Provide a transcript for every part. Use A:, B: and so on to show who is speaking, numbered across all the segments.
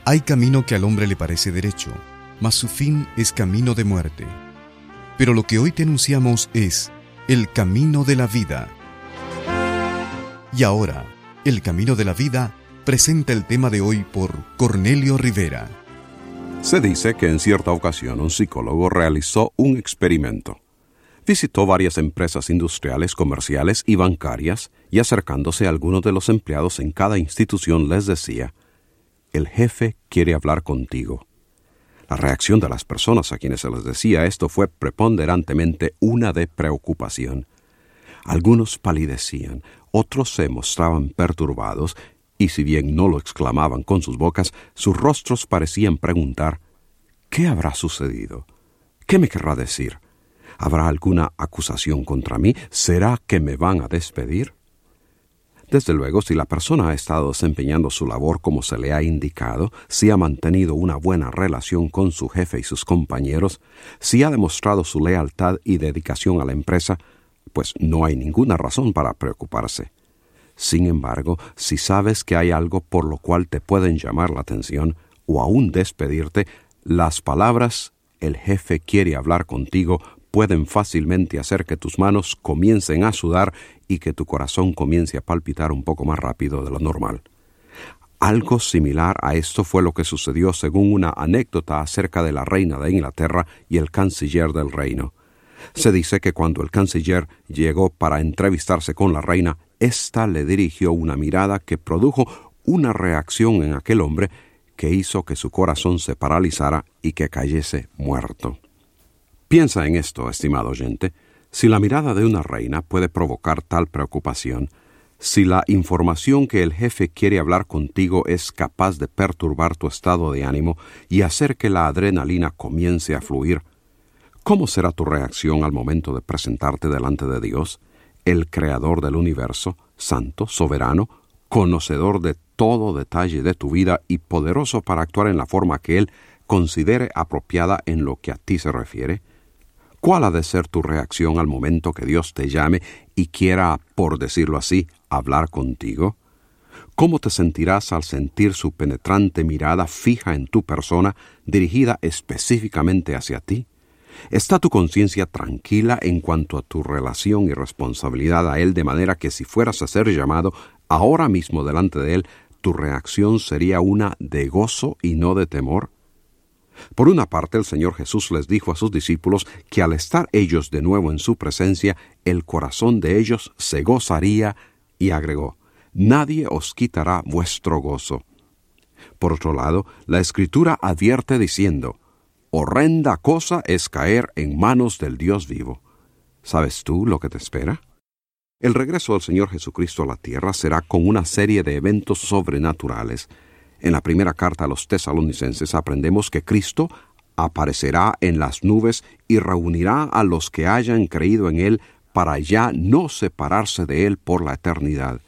A: Hay camino que al hombre le parece derecho, mas su fin es camino de muerte. Pero lo que hoy te anunciamos es el camino de la vida. Y ahora, el camino de la vida presenta el tema de hoy por Cornelio Rivera.
B: Se dice que en cierta ocasión un psicólogo realizó un experimento. Visitó varias empresas industriales, comerciales y bancarias y acercándose a algunos de los empleados en cada institución les decía: «El jefe quiere hablar contigo». La reacción de las personas a quienes se les decía esto fue preponderantemente una de preocupación. Algunos palidecían, otros se mostraban perturbados, y si bien no lo exclamaban con sus bocas, sus rostros parecían preguntar: ¿qué habrá sucedido? ¿Qué me querrá decir? ¿Habrá alguna acusación contra mí? ¿Será que me van a despedir? Desde luego, si la persona ha estado desempeñando su labor como se le ha indicado, si ha mantenido una buena relación con su jefe y sus compañeros, si ha demostrado su lealtad y dedicación a la empresa, pues no hay ninguna razón para preocuparse. Sin embargo, si sabes que hay algo por lo cual te pueden llamar la atención o aún despedirte, las palabras «el jefe quiere hablar contigo» pueden fácilmente hacer que tus manos comiencen a sudar y que tu corazón comience a palpitar un poco más rápido de lo normal. Algo similar a esto fue lo que sucedió según una anécdota acerca de la reina de Inglaterra y el canciller del reino. Se dice que cuando el canciller llegó para entrevistarse con la reina, ésta le dirigió una mirada que produjo una reacción en aquel hombre que hizo que su corazón se paralizara y que cayese muerto. Piensa en esto, estimado oyente. Si la mirada de una reina puede provocar tal preocupación, si la información que el jefe quiere hablar contigo es capaz de perturbar tu estado de ánimo y hacer que la adrenalina comience a fluir, ¿cómo será tu reacción al momento de presentarte delante de Dios, el creador del universo, santo, soberano, conocedor de todo detalle de tu vida y poderoso para actuar en la forma que Él considere apropiada en lo que a ti se refiere? ¿Cuál ha de ser tu reacción al momento que Dios te llame y quiera, por decirlo así, hablar contigo? ¿Cómo te sentirás al sentir su penetrante mirada fija en tu persona, dirigida específicamente hacia ti? ¿Está tu conciencia tranquila en cuanto a tu relación y responsabilidad a Él, de manera que si fueras a ser llamado ahora mismo delante de Él, tu reacción sería una de gozo y no de temor? Por una parte, el Señor Jesús les dijo a sus discípulos que al estar ellos de nuevo en su presencia, el corazón de ellos se gozaría, y agregó: «Nadie os quitará vuestro gozo». Por otro lado, la Escritura advierte diciendo: «Horrenda cosa es caer en manos del Dios vivo». ¿Sabes tú lo que te espera? El regreso del Señor Jesucristo a la tierra será con una serie de eventos sobrenaturales. En la primera carta a los tesalonicenses aprendemos que Cristo aparecerá en las nubes y reunirá a los que hayan creído en Él para ya no separarse de Él por la eternidad.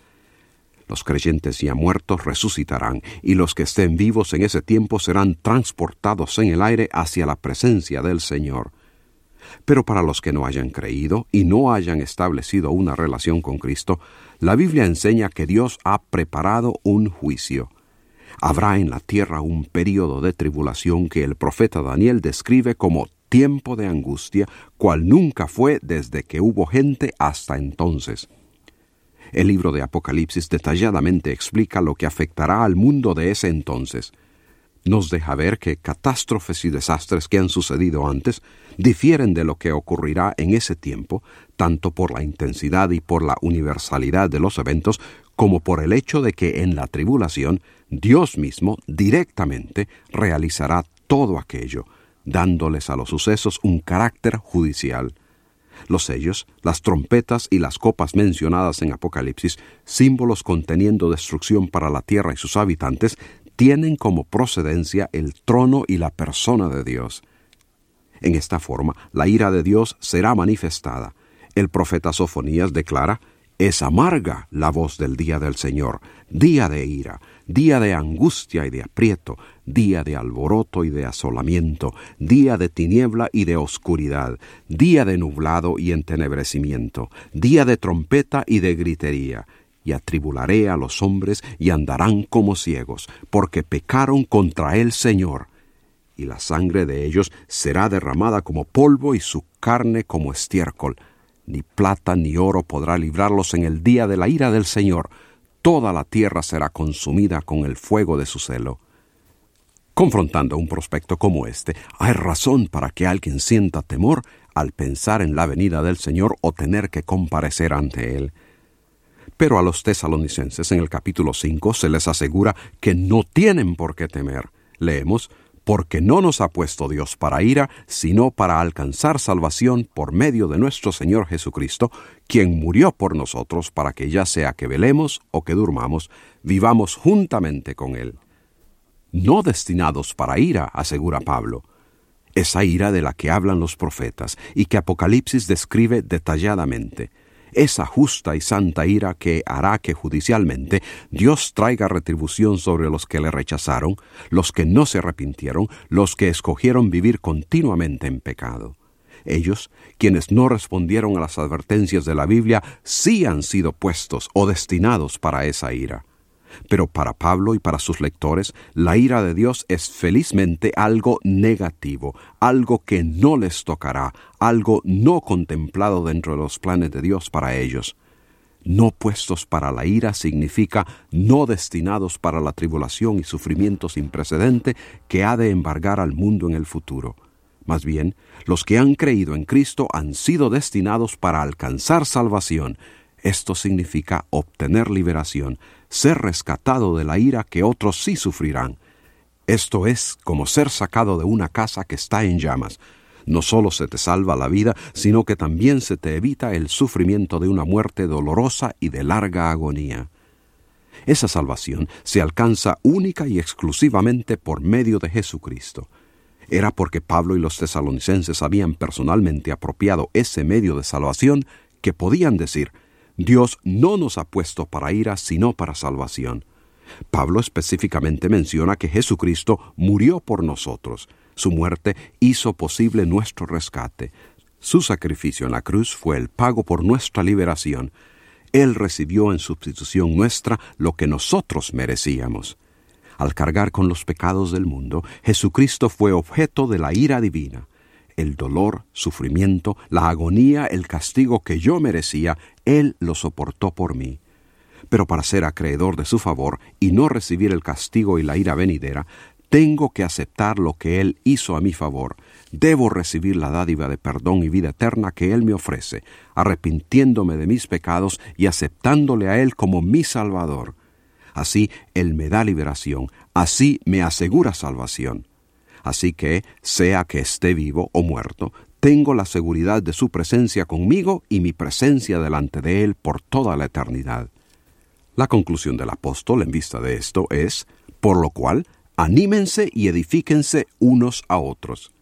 B: Los creyentes ya muertos resucitarán, y los que estén vivos en ese tiempo serán transportados en el aire hacia la presencia del Señor. Pero para los que no hayan creído y no hayan establecido una relación con Cristo, la Biblia enseña que Dios ha preparado un juicio. Habrá en la tierra un período de tribulación que el profeta Daniel describe como tiempo de angustia, cual nunca fue desde que hubo gente hasta entonces. El libro de Apocalipsis detalladamente explica lo que afectará al mundo de ese entonces. Nos deja ver que catástrofes y desastres que han sucedido antes difieren de lo que ocurrirá en ese tiempo, tanto por la intensidad y por la universalidad de los eventos, como por el hecho de que en la tribulación Dios mismo directamente realizará todo aquello, dándoles a los sucesos un carácter judicial. Los sellos, las trompetas y las copas mencionadas en Apocalipsis, símbolos conteniendo destrucción para la tierra y sus habitantes, tienen como procedencia el trono y la persona de Dios. En esta forma, la ira de Dios será manifestada. El profeta Sofonías declara: «Es amarga la voz del día del Señor, día de ira, día de angustia y de aprieto, día de alboroto y de asolamiento, día de tiniebla y de oscuridad, día de nublado y entenebrecimiento, día de trompeta y de gritería, y atribularé a los hombres y andarán como ciegos, porque pecaron contra el Señor. Y la sangre de ellos será derramada como polvo y su carne como estiércol. Ni plata ni oro podrá librarlos en el día de la ira del Señor. Toda la tierra será consumida con el fuego de su celo. Confrontando un prospecto como este, hay razón para que alguien sienta temor al pensar en la venida del Señor o tener que comparecer ante Él. Pero a los tesalonicenses en el capítulo 5 se les asegura que no tienen por qué temer. Leemos: porque no nos ha puesto Dios para ira, sino para alcanzar salvación por medio de nuestro Señor Jesucristo, quien murió por nosotros para que ya sea que velemos o que durmamos, vivamos juntamente con Él. No destinados para ira, asegura Pablo. Esa ira de la que hablan los profetas y que Apocalipsis describe detalladamente. Esa justa y santa ira que hará que judicialmente Dios traiga retribución sobre los que le rechazaron, los que no se arrepintieron, los que escogieron vivir continuamente en pecado. Ellos, quienes no respondieron a las advertencias de la Biblia, sí han sido puestos o destinados para esa ira. Pero para Pablo y para sus lectores, la ira de Dios es felizmente algo negativo, algo que no les tocará, algo no contemplado dentro de los planes de Dios para ellos. No puestos para la ira significa no destinados para la tribulación y sufrimiento sin precedente que ha de embargar al mundo en el futuro. Más bien, los que han creído en Cristo han sido destinados para alcanzar salvación. Esto significa obtener liberación, ser rescatado de la ira que otros sí sufrirán. Esto es como ser sacado de una casa que está en llamas. No solo se te salva la vida, sino que también se te evita el sufrimiento de una muerte dolorosa y de larga agonía. Esa salvación se alcanza única y exclusivamente por medio de Jesucristo. Era porque Pablo y los tesalonicenses habían personalmente apropiado ese medio de salvación que podían decir: Dios no nos ha puesto para ira, sino para salvación. Pablo específicamente menciona que Jesucristo murió por nosotros. Su muerte hizo posible nuestro rescate. Su sacrificio en la cruz fue el pago por nuestra liberación. Él recibió en sustitución nuestra lo que nosotros merecíamos. Al cargar con los pecados del mundo, Jesucristo fue objeto de la ira divina. El dolor, sufrimiento, la agonía, el castigo que yo merecía, Él lo soportó por mí. Pero para ser acreedor de su favor y no recibir el castigo y la ira venidera, tengo que aceptar lo que Él hizo a mi favor. Debo recibir la dádiva de perdón y vida eterna que Él me ofrece, arrepintiéndome de mis pecados y aceptándole a Él como mi Salvador. Así Él me da liberación, así me asegura salvación. Así que, sea que esté vivo o muerto, tengo la seguridad de su presencia conmigo y mi presencia delante de Él por toda la eternidad. La conclusión del apóstol en vista de esto es: por lo cual, anímense y edifíquense unos a otros.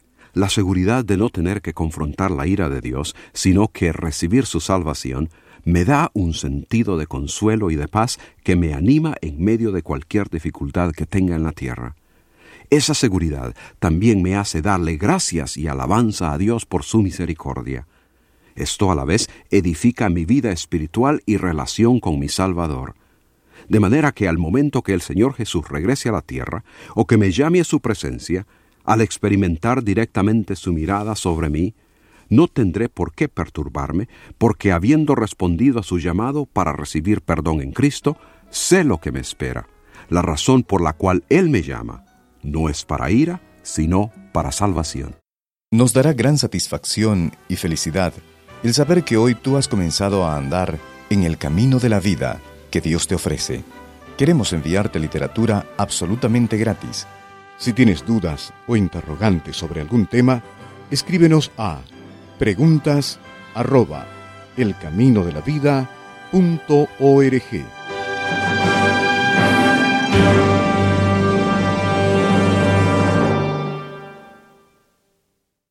B: La seguridad de no tener que confrontar la ira de Dios, sino que recibir su salvación, me da un sentido de consuelo y de paz que me anima en medio de cualquier dificultad que tenga en la tierra. Esa seguridad también me hace darle gracias y alabanza a Dios por su misericordia. Esto a la vez edifica mi vida espiritual y relación con mi Salvador. De manera que al momento que el Señor Jesús regrese a la tierra, o que me llame a su presencia, al experimentar directamente su mirada sobre mí, no tendré por qué perturbarme, porque habiendo respondido a su llamado para recibir perdón en Cristo, sé lo que me espera. La razón por la cual Él me llama no es para ira, sino para salvación.
A: Nos dará gran satisfacción y felicidad el saber que hoy tú has comenzado a andar en el camino de la vida que Dios te ofrece. Queremos enviarte literatura absolutamente gratis. Si tienes dudas o interrogantes sobre algún tema, escríbenos a preguntas@elcaminodelavida.org.